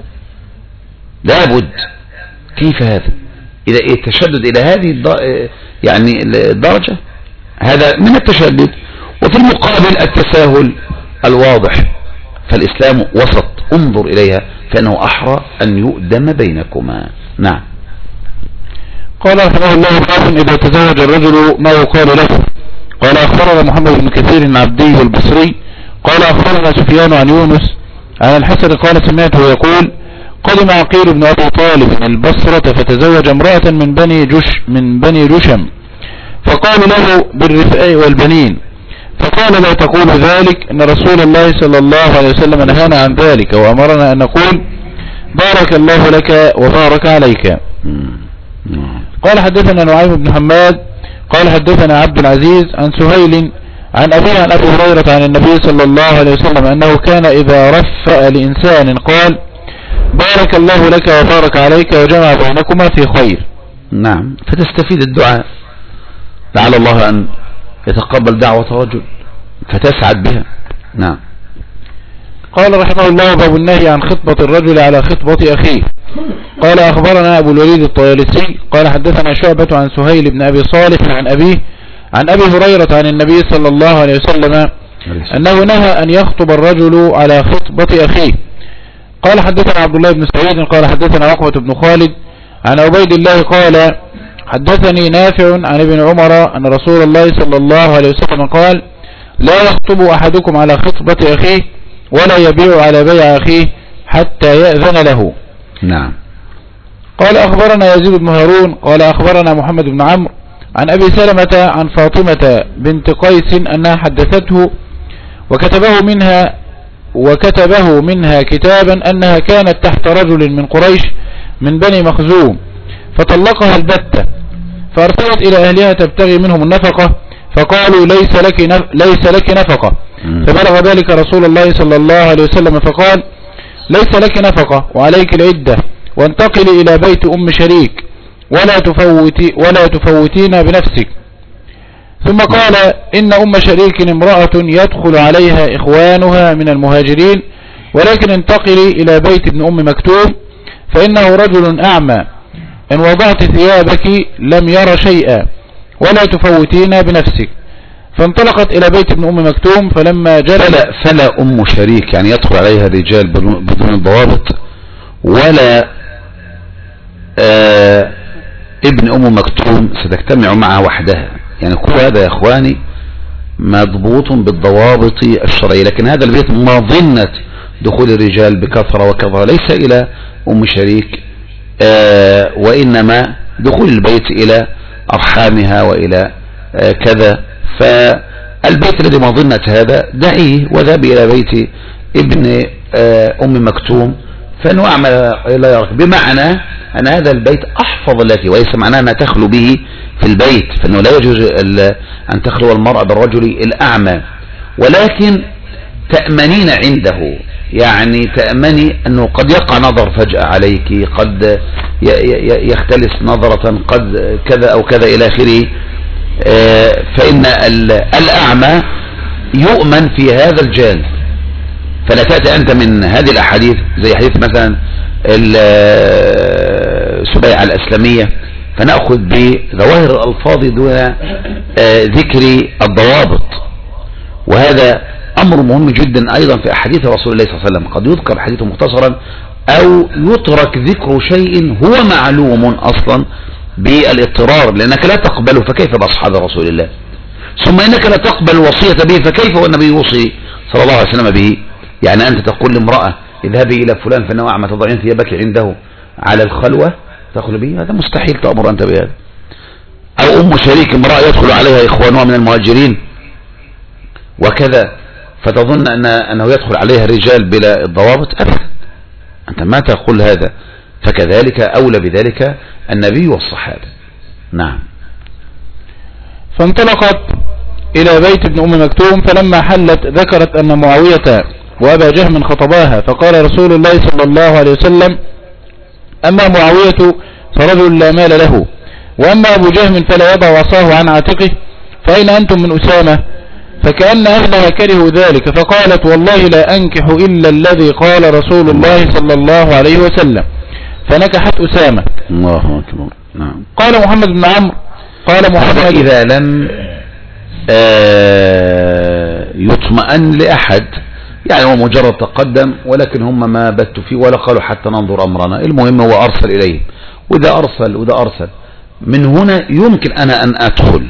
لابد. كيف هذا؟ إذا التشدد إلى هذه يعني الدرجة هذا من التشدد. وفي المقابل التساهل الواضح، فالإسلام وسط، انظر إليها فإنه أحرى أن يؤدم بينكما. نعم. قال رحمه الله باب إذا تزوج الرجل ما يقال له. قال أخبرنا محمد بن كثير العبدي البصري قال أخبرنا سفيان عن يونس عن الحسن قال سمعته يقول قدم عقيل بن أبي طالب البصرة فتزوج امرأة من بني جش من بني جشم، فقال له بالرفاء والبنين، فقال لا تقول ذلك إن رسول الله صلى الله عليه وسلم نهانا عن ذلك وأمرنا أن نقول بارك الله لك وبارك عليك. قال حدثنا نعيم بن حماد قال حدثنا عبد العزيز عن سهيل عن أبي عن أبي هريرة عن النبي صلى الله عليه وسلم أنه كان إذا رفأ لإنسان قال بارك الله لك وبارك عليك وجمع بينكما في خير. نعم. فتستفيد الدعاء، لعل الله أن يتقبل دعوة رجل فتسعد بها. نعم. قال رحمه الله: باب النهي عن خطبة الرجل على خطبة أخيه. قال أخبرنا أبو الوليد الطيالسي قال حدثنا شعبة عن سهيل بن أبي صالح عن أبيه عن أبي هريرة عن النبي صلى الله عليه وسلم أنه نهى أن يخطب الرجل على خطبة أخيه. قال حدثنا عبد الله بن سعيد قال حدثنا عقبة بن خالد عن عبيد الله قال حدثني نافع عن ابن عمر أن رسول الله صلى الله عليه وسلم قال: لا يخطب أحدكم على خطبة أخيه ولا يبيع على بيع أخيه حتى يأذن له. نعم. قال أخبرنا يزيد بن هارون قال أخبرنا محمد بن عمرو عن أبي سلمة عن فاطمة بنت قيس أنها حدثته وكتبه منها وكتبه منها كتابا أنها كانت تحت رجل من قريش من بني مخزوم فطلقها البتة، فأرسلت إلى أهلها تبتغي منهم النفقة فقالوا: ليس لك ليس لك نفقة. فبلغ ذلك رسول الله صلى الله عليه وسلم فقال: ليس لك نفقة وعليك العدة، وانتقلي إلى بيت أم شريك ولا تفوتي ولا تفوتين بنفسك. ثم قال: إن أم شريك امرأة يدخل عليها إخوانها من المهاجرين، ولكن انتقلي إلى بيت ابن أم مكتوم فإنه رجل أعمى، إن وضعت ثيابك لم ير شيئا ولا تفوتين بنفسك. فانطلقت إلى بيت ابن أم مكتوم فلما جلس فلا, فلا أم شريك يعني يدخل عليها الرجال بدون الضوابط، ولا آه ابن أم مكتوم ستجتمع معها وحدها، يعني كل هذا يا إخواني مضبوط بالضوابط الشرعية. لكن هذا البيت مظنة دخول الرجال بكثرة وكثرة ليس إلى أم شريك، آه وإنما دخول البيت إلى أرحامها وإلى آه كذا. فالبيت الذي مظنة هذا دعيه وذهبي إلى بيت ابن آه أم مكتوم فإنه أعمل لا يرك، بمعنى أن هذا البيت أحفظ لك، وليس معناه أنها تخلو به في البيت، فإنه لا يجوز أن تخلو المرأة بالرجل الأعمى، ولكن تأمنين عنده، يعني تأمني أنه قد يقع نظر فجأة عليك، قد يختلس نظرة، قد كذا أو كذا إلى آخره. فإن الأعمى يؤمن في هذا الجانب، فلا تأتي أنت من هذه الأحاديث زي حديث مثلا سبيعة الأسلمية فنأخذ بظواهر الألفاظ دون ذكر الضوابط، وهذا أمر مهم جدا أيضا في أحاديث رسول الله صلى الله عليه وسلم. قد يذكر حديث مختصرا أو يترك ذكر شيء هو معلوم أصلا بالاضطرار، لأنك لا تقبله فكيف بأصحاب رسول الله، ثم إنك لا تقبل وصية به فكيف والنبي يوصي صلى الله عليه وسلم به. يعني أنت تقول لامرأة اذهبي إلى فلان فإنه أعمى تضعين ثيابك عنده على الخلوة تدخل به، هذا مستحيل تأمر أنت بهذا. أو أم شريك امرأة يدخل عليها إخوانها من المهاجرين وكذا فتظن أن أنه يدخل عليها الرجال بلا الضوابط، أبدا أنت ما تقول هذا. فكذلك أولى بذلك النبي والصحابة. نعم. فانطلقت إلى بيت ابن أم مكتوم فلما حلت ذكرت أن معاوية وأبا جهم خطباها، فقال رسول الله صلى الله عليه وسلم: أما معاوية فرجل لا مال له، وأما أبو جهم فلا يضع عصاه عن عاتقه، فأين أنتم من أسامة؟ فكأن أهلها كرهوا ذلك، فقالت: والله لا أنكح إلا الذي قال رسول الله صلى الله عليه وسلم، فنكحت أسامة. الله أكبر. نعم. قال محمد بن عمرو قال محمد: إذا لم آه يطمئن لأحد، يعني هو مجرد تقدم ولكن هم ما بتوا فيه ولا قالوا حتى ننظر أمرنا، المهم هو أرسل إليه، وإذا أرسل وإذا أرسل من هنا يمكن أنا أن أدخل.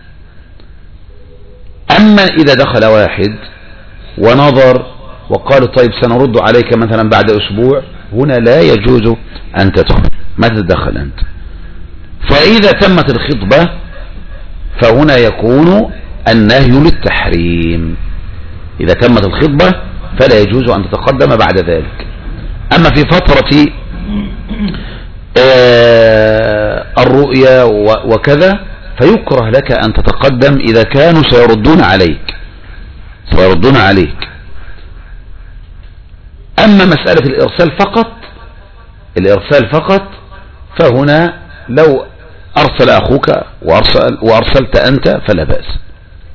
أما إذا دخل واحد ونظر وقالوا طيب سنرد عليك مثلا بعد أسبوع، هنا لا يجوز أن تدخل، ما تدخل أنت. فإذا تمت الخطبة فهنا يكون النهي للتحريم، إذا تمت الخطبة فلا يجوز أن تتقدم بعد ذلك. أما في فترة آه الرؤيا وكذا فيكره لك أن تتقدم إذا كانوا سيردون عليك سيردون عليك. أما مسألة الإرسال فقط الإرسال فقط فهنا لو أرسل أخوك وأرسل وأرسلت أنت فلا بأس.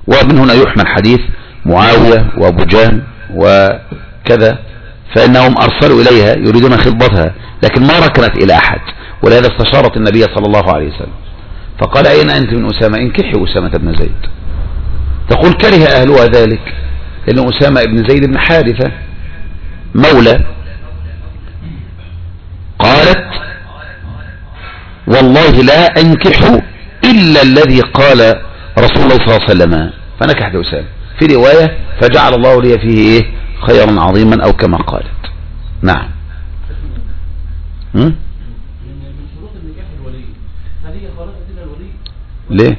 ومن هنا يحمل حديث معاوية وأبو جهل وكذا، فإنهم أرسلوا إليها يريدون خطبتها لكن ما ركنت إلى أحد، ولهذا استشارت النبي صلى الله عليه وسلم فقال أين أنت من أسامة؟ انكحي أسامة بن زيد. تقول كره أهلها ذلك لأن أسامة بن زيد بن حارثة مولى. قالت والله لا أنكح إلا الذي قال رسول الله صلى الله عليه وسلم، فنكحت أسامة. في رواية فجعل الله لي فيه إيه خيرا عظيما أو كما قالت. نعم. هم؟ ليه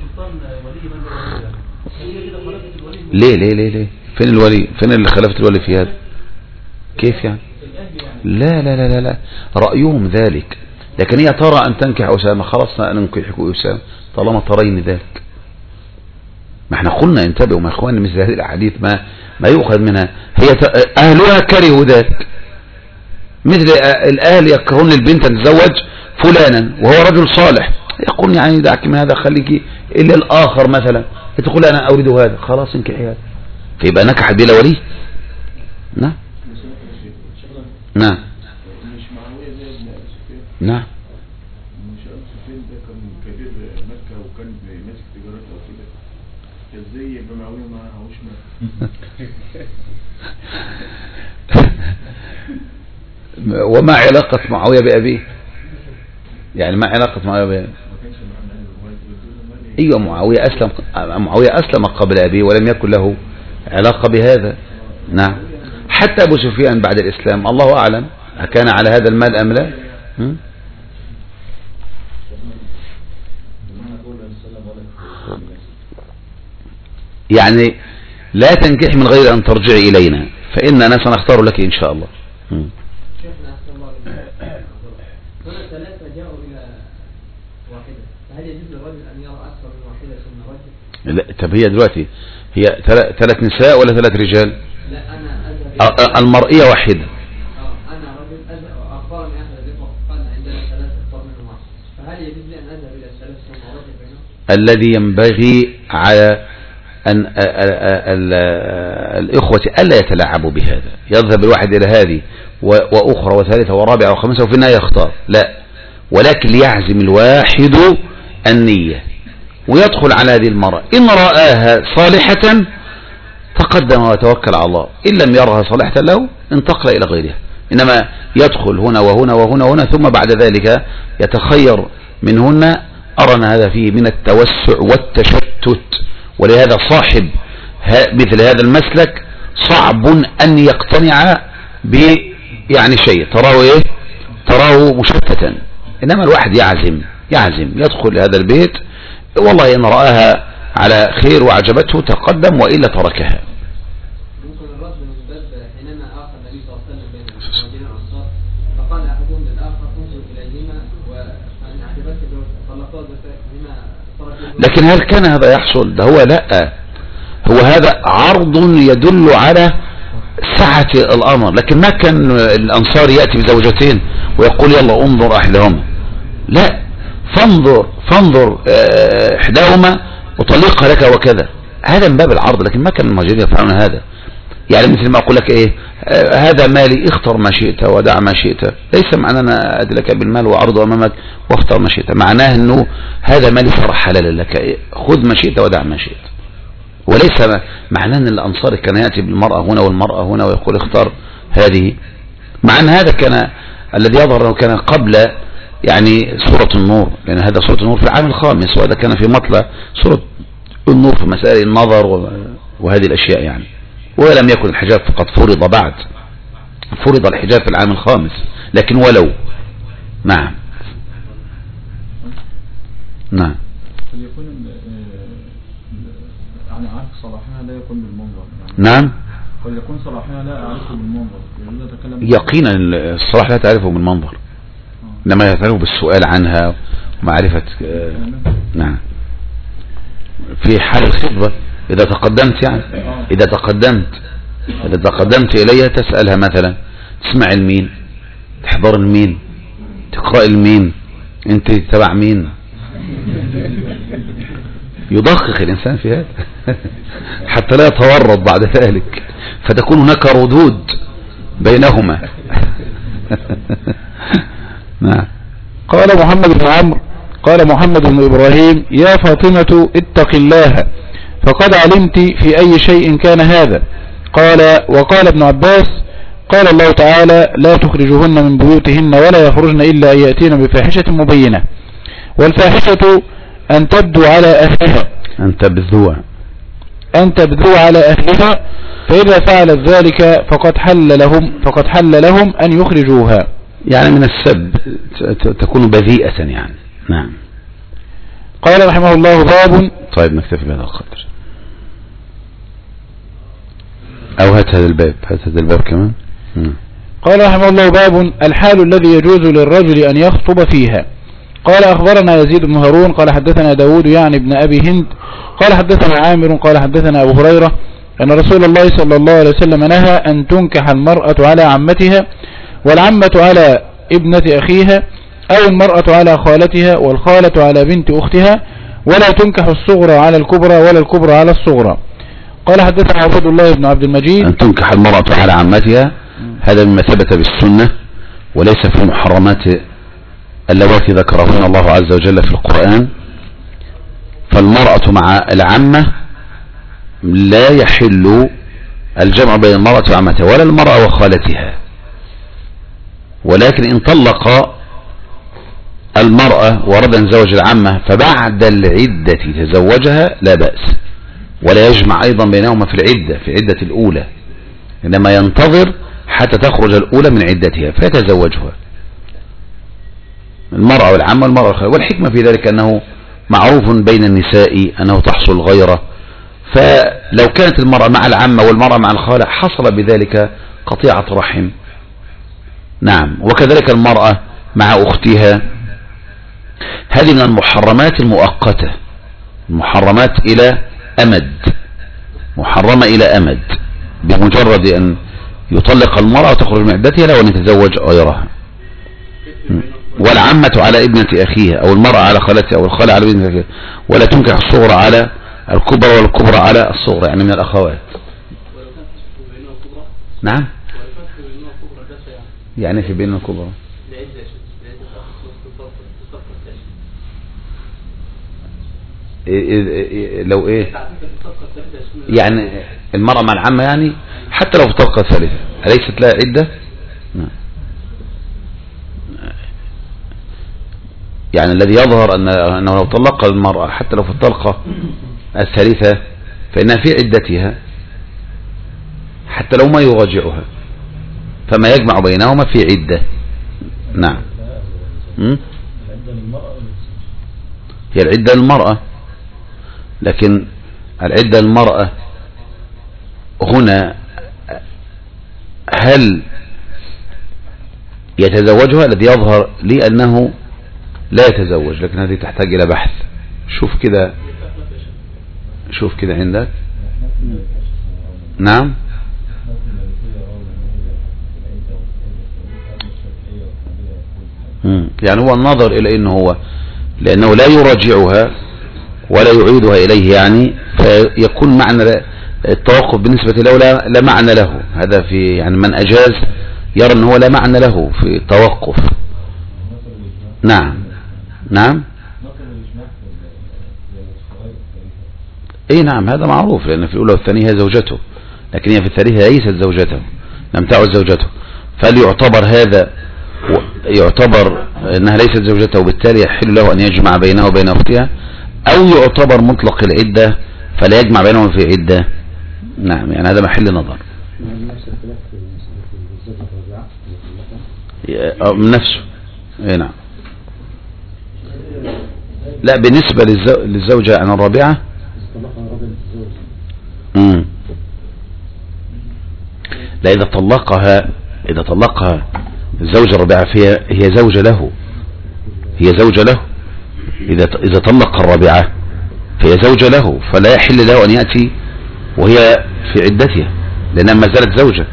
ليه ليه ليه ليه فين الولي؟ فين اللي خلفت الولي في هذا؟ كيف يعني؟ لا لا لا لا لا رأيهم ذلك، لكن هي ترى أن تنكح أسامة، خلاص ننكحك أسامة طالما ترين ذلك. ما احنا قلنا انتبهوا ما اخواني مثل هذه الأحاديث ما ما يؤخذ منها. هي أهلها كرهوا ذلك، مثل الأهل يكرهون البنت أن تتزوج فلانا وهو رجل صالح، يقول يعني دعك من هذا خليك إلا الآخر مثلا، تقول أنا أريد هذا خلاص انكحي هذا، فيبقى نكحت بلا ولي. نعم نعم نعم. وما علاقة معاوية بأبيه؟ يعني ما علاقة معاوية بأبيه؟ ايوه معاوية أسلم، معاوية أسلم قبل أبيه ولم يكن له علاقة بهذا. نعم. حتى أبو سفيان بعد الإسلام الله أعلم أكان على هذا المال أم لا؟ يعني لا تنكح من غير أن ترجعي إلينا فإننا سنختار لك إن شاء الله. شيخنا أحسن الله هنا ثلاثة جاءوا إلى واحدة، فهل يجوز للرجل أن يرى أكثر من واحدة ثم رجل؟ لا طب هي دلوقتي هي ثلاث نساء ولا ثلاث رجال؟ لا أنا أذهب المرئية واحدة. أنا رجل أذهب أخبرني أحد الإخوة قال عندنا ثلاثة أكثر منهم واحد، فهل يجوز لي أن أذهب إلى الثلاث ثم رجل بينهم؟ الذي ينبغي على أن الإخوة ألا يتلاعبوا بهذا، يذهب الواحد إلى هذه وأخرى وثالثة ورابعة وخمسة وفي النهاية يختار، لا، ولكن ليعزم الواحد النية ويدخل على هذه المرأة، إن رآها صالحة تقدم وتوكل على الله، إن لم يرها صالحة له انتقل إلى غيرها، إنما يدخل هنا وهنا وهنا وهنا ثم بعد ذلك يتخير منهن. أرنا هذا فيه من التوسع والتشتت، ولهذا صاحب مثل هذا المسلك صعب أن يقتنع ب يعني شيء تراه إيه تراه مشتتا، إنما الواحد يعزم يعزم يدخل هذا البيت والله إن رآها على خير وعجبته تقدم وإلا تركها. ممكن الرد من باب حينما آخر النبي صلى الله عليه وسلم بين المهاجرين والأنصار فقال أحدهم للآخر انظر إليهما وإن عجبتك طلقات بما ترك. لكن هل كان هذا يحصل؟ ده هو لا، هو هذا عرض يدل على سعة الأمر، لكن ما كان الأنصار يأتي بزوجتين ويقول يلا انظر أحدهما، لا، فانظر فانظر إحداهما وطلقها لك وكذا، هذا من باب العرض، لكن ما كان المهاجرين يفعلون هذا. يعني مثل ما أقول لك إيه هذا مالي اختر ما شئت ودع ما شئت، ليس معناه أنا أدلك بالمال وعرضه أمامك واختر ما شئت، معناه أنه هذا مالي صار حلالا لك، إيه؟ خذ ما شئت ودع ما شئت، وليس معناه أن الأنصار كان يأتي بالمرأة هنا والمرأة هنا ويقول اختار هذه، مع أن هذا كان الذي يظهر أنه كان قبل يعني سورة النور، لأن هذا سورة النور في العام الخامس وهذا كان في مطلع سورة النور في مسائل النظر وهذه الأشياء يعني، ولم يكن الحجاب فقد فرض بعد، فرض الحجاب في العام الخامس، لكن ولو نعم نعم قد يكون يعني عارف صلاحها لا يكون بالمنظر يعني. نعم قد يكون صلاحها لا أعرفه بالمنظر، يقينا الصلاح لا تعرفه بالمنظر، إنما يعرفه بالسؤال عنها ومعرفة آه نعم. في حال الخطبة إذا تقدمت يعني إذا تقدمت إذا تقدمت إليها تسألها مثلا تسمع المين، تحضر المين، تقرأ المين، أنت تبع مين، يدقق الإنسان في هذا حتى لا يتورط بعد ذلك فتكون هناك ردود بينهما. نعم. قال محمد بن عمرو قال محمد بن إبراهيم يا فاطمة اتق الله فقد علمت في أي شيء كان هذا. قال وقال ابن عباس قال الله تعالى لا تخرجوهن من بيوتهن ولا يخرجن إلا أن يأتين بفاحشة مبينة، والفاحشة أن تبدو على أهلها أن تبدو أن تبدو على أهلها، فإذا فعلت ذلك فقد حل لهم فقد حل لهم أن يخرجوها، يعني من السب تكون بذيئة يعني. نعم. قال رحمه الله باب. طيب نكتفي بهذا القدر أو هات هذا الباب هات هذا الباب كمان. م. قال رحمه الله باب الحال الذي يجوز للرجل أن يخطب فيها. قال أخبرنا يزيد بن هارون قال حدثنا داود يعني ابن أبي هند قال حدثنا عامر قال حدثنا أبو هريرة أن رسول الله صلى الله عليه وسلم نهى أن تنكح المرأة على عمتها والعمة على ابنة أخيها أو المرأة على خالتها والخالة على بنت أختها، ولا تنكح الصغرى على الكبرى ولا الكبرى على الصغرى. قال حدثنا عبد الله بن عبد المجيد أن تنكح المرأة على عمتها هذا مما ثبت بالسنة وليس في المحرمات اللواتي ذكرهن الله عز وجل في القرآن. فالمرأة مع العمة لا يحل الجمع بين المرأة وعمتها ولا المرأة وخالتها، ولكن إن طلق المرأة ورد أن زوج العمة فبعد العدة تزوجها لا بأس، ولا يجمع أيضا بينهما في العدة في عدة الأولى، إنما ينتظر حتى تخرج الأولى من عدتها فيتزوجها المرأة والعمة والمرأة والخالة. والحكمة في ذلك أنه معروف بين النساء أنه تحصل غيره، فلو كانت المرأة مع العمة والمرأة مع الخالة حصل بذلك قطيعة رحم. نعم. وكذلك المرأة مع أختها. هذه من المحرمات المؤقتة، المحرمات إلى أمد، محرمة إلى أمد بمجرد أن يطلق المرأة وتخرج من عدتها لو أن يتزوج غيرها. والعمة على ابنة أخيها أو المرأة على خالتها أو الخالة على ابنة أخيها، ولا تنكح الصغرى على الكبرى والكبرى على الصغرى، يعني من الأخوات. نعم. يعني في بين الكبرى لو ايه يعني المرأة مع العمة يعني حتى لو في الطلقة الثالثة أليست لها عدة؟ يعني الذي يظهر أن أنه لو طلق المرأة حتى لو في الطلقة الثالثة فإنها في عدتها حتى لو ما يراجعها، فما يجمع بينهما في عدة. نعم. م? هي العدة للمرأة، لكن العدة للمرأة هنا هل يتزوجها؟ الذي يظهر لي أنه لا يتزوج، لكن هذه تحتاج إلى بحث. شوف كده شوف كده عندك. نعم. يعني هو النظر إلى أنه هو لأنه لا يراجعها ولا يعيدها إليه، يعني فيكون معنى التوقف بالنسبة له لا, لا معنى له. هذا في يعني من أجاز يرى أنه لا معنى له في التوقف. نعم. نعم. اي نعم هذا معروف، لأن في الأولى والثانية هي زوجته، لكن هي في الثالثة ليست زوجته، لم تعد زوجته، فهل يعتبر هذا يعتبر أنها ليست زوجته وبالتالي يحل له أن يجمع بينه وبين أختها، أو يعتبر مطلق العدة فلا يجمع بينهم في عدة؟ نعم. يعني هذا محل نظر من نفسه. اي نعم. لا بالنسبة للزوجة عن الرابعة امم لا إذا طلقها إذا طلقها الزوجة الرابعة فهي هي زوجة له، هي زوجة له. إذا إذا طلق الرابعة فهي زوجة له، فلا يحل له أن يأتي وهي في عدتها لأنها ما زالت زوجة.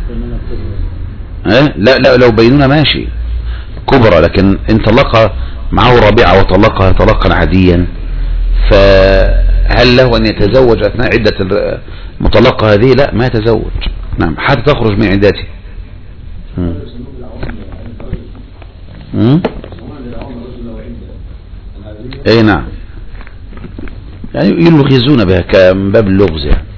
أه؟ لا لا لو بينونا ماشي كبرى، لكن إن طلقها معه رابعة وطلقها طلقا عاديا ف هل له أن يتزوج أثناء عدة المطلقة هذه؟ لا، ما يتزوج. نعم، حتى تخرج من عدته. اي نعم، يعني يلغزون بها كباب اللغز يعني.